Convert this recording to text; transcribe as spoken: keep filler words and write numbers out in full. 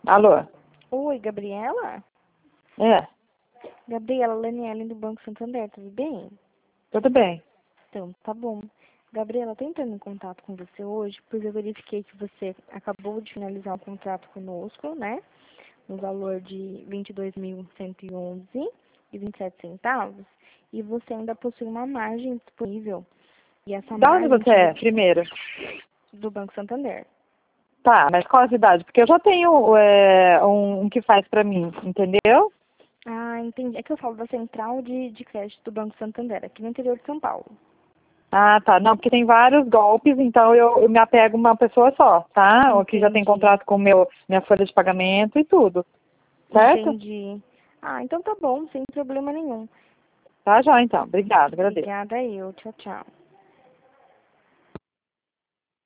Alô? Oi, Gabriela? É, Gabriela, Laniele do Banco Santander, tudo bem? tudo bem. Então, tá bom. Gabriela, tô entrando em contato com você hoje, pois eu verifiquei que você acabou de finalizar um contrato conosco, né? No valor de vinte e dois mil cento e onze reais e vinte e sete centavos. E você ainda possui uma margem disponível. E essa Da onde margem você te é, primeiro? do Banco Santander. Tá, mas qual a cidade? Porque eu já tenho é, um, um que faz pra mim, entendeu? Ah, entendi. É que eu falo da central de, de crédito do Banco Santander, aqui no interior de São Paulo. Ah, tá. Não, porque tem vários golpes, então eu, eu me apego a uma pessoa só, tá? O que já tem Entendi. contrato com meu, minha folha de pagamento e tudo, certo? Entendi. Ah, então tá bom, sem problema nenhum. Tá, já então. Obrigada, agradeço. Obrigada eu. Tchau, tchau.